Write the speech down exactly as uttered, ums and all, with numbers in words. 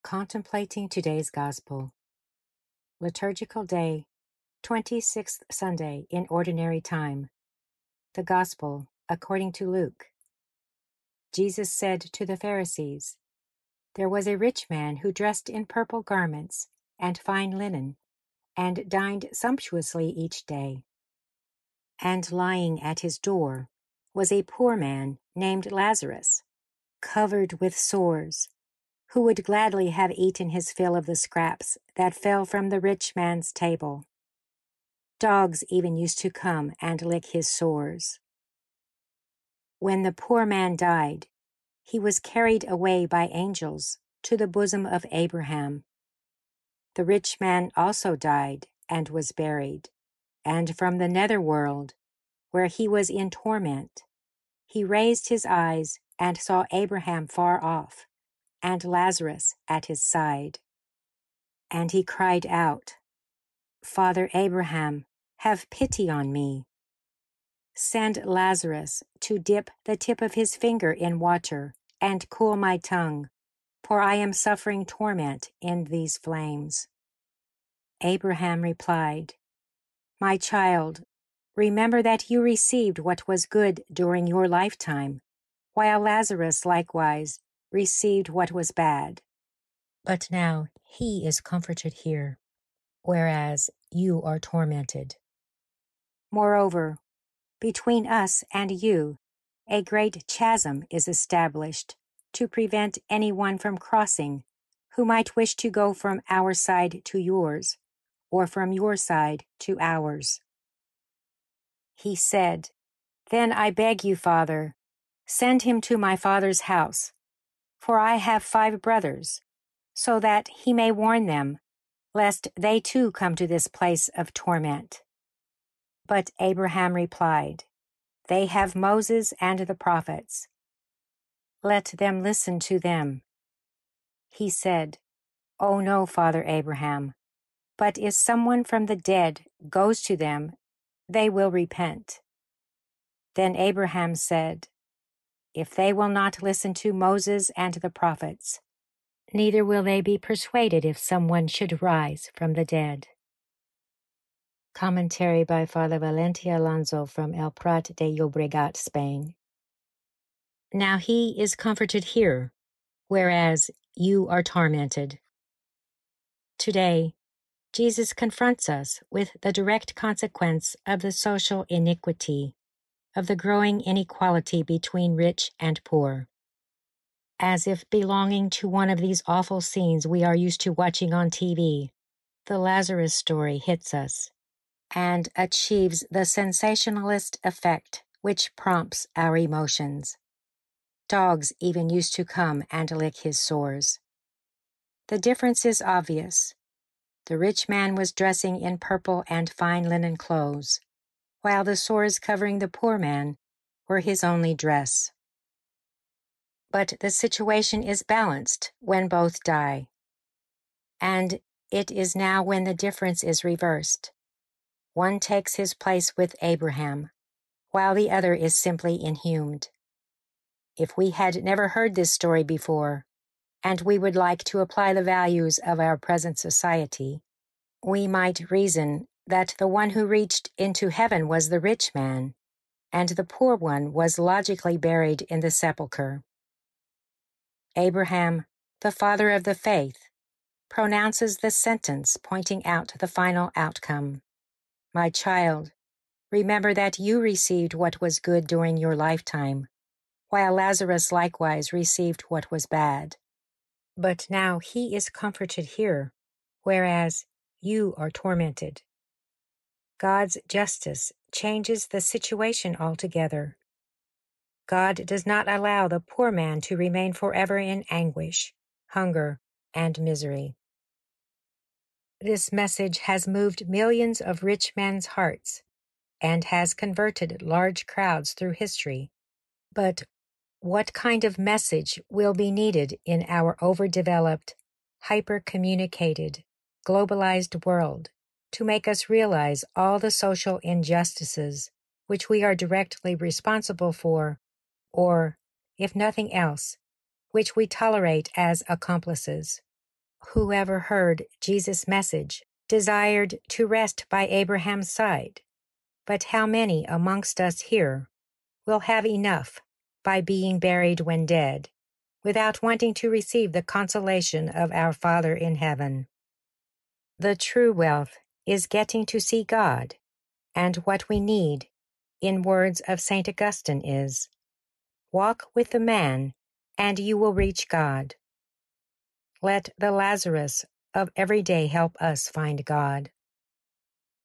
Contemplating today's Gospel. Liturgical Day, twenty-sixth Sunday in Ordinary Time. The Gospel according to Luke. Jesus said to the Pharisees, "There was a rich man who dressed in purple garments and fine linen, and dined sumptuously each day. And lying at his door was a poor man named Lazarus, covered with sores, who would gladly have eaten his fill of the scraps that fell from the rich man's table. Dogs even used to come and lick his sores. When the poor man died, he was carried away by angels to the bosom of Abraham. The rich man also died and was buried, and from the netherworld, where he was in torment, he raised his eyes and saw Abraham far off, and Lazarus at his side. And he cried out, 'Father Abraham, have pity on me. Send Lazarus to dip the tip of his finger in water and cool my tongue, for I am suffering torment in these flames.' Abraham replied, 'My child, remember that you received what was good during your lifetime, while Lazarus likewise received what was bad. But now he is comforted here, whereas you are tormented. Moreover, between us and you, a great chasm is established to prevent anyone from crossing who might wish to go from our side to yours, or from your side to ours.' He said, 'Then I beg you, Father, send him to my father's house, for I have five brothers, so that he may warn them, lest they too come to this place of torment.' But Abraham replied, 'They have Moses and the prophets. Let them listen to them.' He said, 'Oh no, Father Abraham, but if someone from the dead goes to them, they will repent.' Then Abraham said, 'If they will not listen to Moses and the prophets, neither will they be persuaded if someone should rise from the dead.'" Commentary by Father Valente Alonso from El Prat de Llobregat, Spain. Now he is comforted here, whereas you are tormented. Today, Jesus confronts us with the direct consequence of the social iniquity, of the growing inequality between rich and poor. As if belonging to one of these awful scenes we are used to watching on T V, the Lazarus story hits us and achieves the sensationalist effect which prompts our emotions. Dogs even used to come and lick his sores. The difference is obvious. The rich man was dressing in purple and fine linen clothes, while the sores covering the poor man were his only dress. But the situation is balanced when both die. And it is now when the difference is reversed. One takes his place with Abraham, while the other is simply inhumed. If we had never heard this story before, and we would like to apply the values of our present society, we might reason that the one who reached into heaven was the rich man, and the poor one was logically buried in the sepulchre. Abraham, the father of the faith, pronounces the sentence pointing out the final outcome. "My child, remember that you received what was good during your lifetime, while Lazarus likewise received what was bad. But now he is comforted here, whereas you are tormented." God's justice changes the situation altogether. God does not allow the poor man to remain forever in anguish, hunger, and misery. This message has moved millions of rich men's hearts and has converted large crowds through history. But what kind of message will be needed in our overdeveloped, hyper-communicated, globalized world to make us realize all the social injustices which we are directly responsible for, or, if nothing else, which we tolerate as accomplices? Whoever heard Jesus' message desired to rest by Abraham's side. But how many amongst us here will have enough by being buried when dead, without wanting to receive the consolation of our Father in heaven? The true wealth is getting to see God, and what we need, in words of Saint Augustine, is, "Walk with the man, and you will reach God." Let the Lazarus of every day help us find God.